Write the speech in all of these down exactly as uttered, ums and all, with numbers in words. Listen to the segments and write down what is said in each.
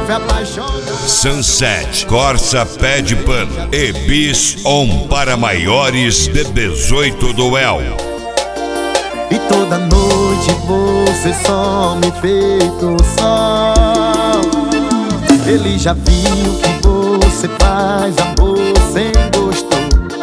deve apaixonar. Sunset, Corsa Pé de Pano e Bis On para maiores de dezoito do El. E toda noite você some feito sol. Ele já viu que você faz amor sem gosto,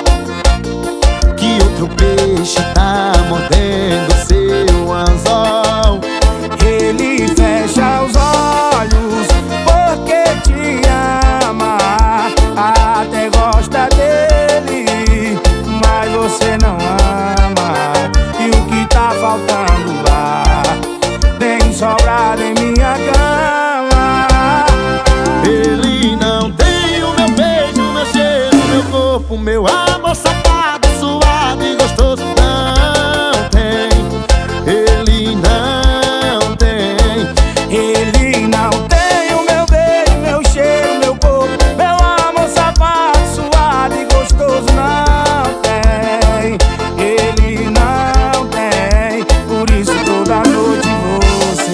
que outro peixe tá mordendo seu anzol. Ele fecha os olhos porque te ama, até gosta dele, mas você não ama. E o que tá faltando lá tem sobrado em minha cama. Ele não tem o meu beijo, meu cheiro, meu corpo, meu amor safado, suado e gostoso. Não tem, ele não tem. Ele não tem o meu beijo, meu cheiro, meu corpo, meu amor safado, suado e gostoso. Não tem, ele não tem. Por isso toda noite você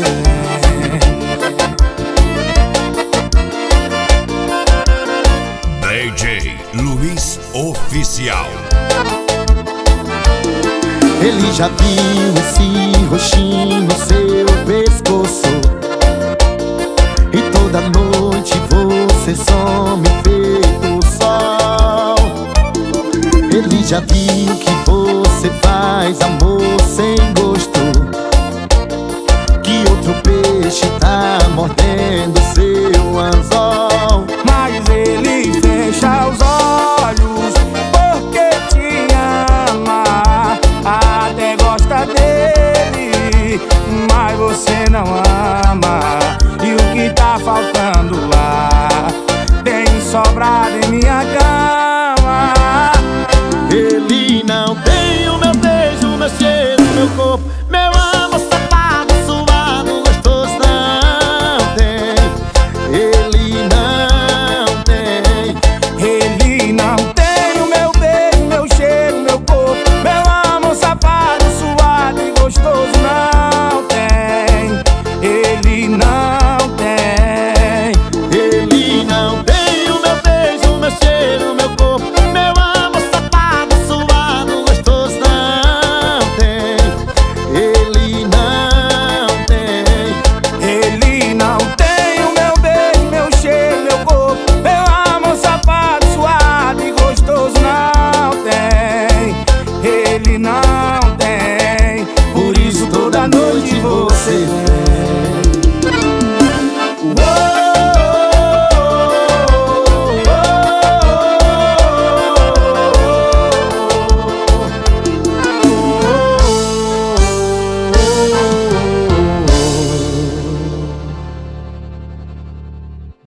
D J Luiz Oficial. Ele já viu esse roxinho no seu pescoço, e toda noite você some feito sol. Ele já viu que você faz amor sem gosto, que outro peixe tá mordendo seu anzol.